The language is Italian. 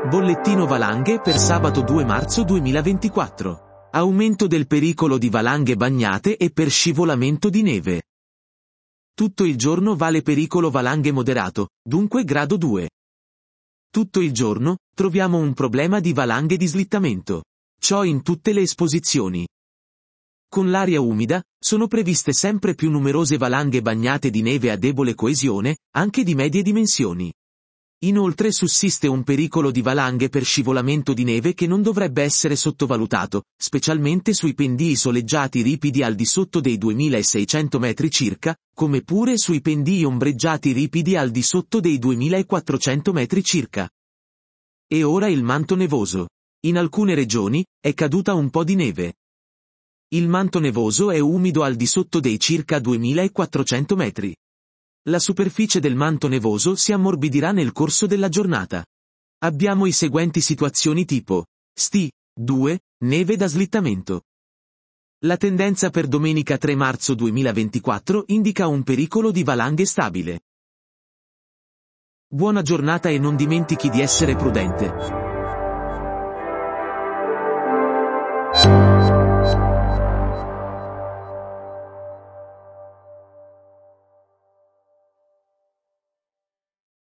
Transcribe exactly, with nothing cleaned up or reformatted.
Bollettino valanghe per sabato due marzo duemilaventiquattro. Aumento del pericolo di valanghe bagnate e per scivolamento di neve. Tutto il giorno vale pericolo valanghe moderato, dunque grado due. Tutto il giorno, troviamo un problema di valanghe di slittamento. Ciò in tutte le esposizioni. Con l'aria umida, sono previste sempre più numerose valanghe bagnate di neve a debole coesione, anche di medie dimensioni. Inoltre sussiste un pericolo di valanghe per scivolamento di neve che non dovrebbe essere sottovalutato, specialmente sui pendii soleggiati ripidi al di sotto dei duemilaseicento metri circa, come pure sui pendii ombreggiati ripidi al di sotto dei duemilaquattrocento metri circa. E ora il manto nevoso. In alcune regioni, è caduta un po' di neve. Il manto nevoso è umido al di sotto dei circa duemilaquattrocento metri. La superficie del manto nevoso si ammorbidirà nel corso della giornata. Abbiamo i seguenti situazioni tipo. S T due, neve da slittamento. La tendenza per domenica tre marzo duemilaventiquattro indica un pericolo di valanghe stabile. Buona giornata e non dimentichi di essere prudente.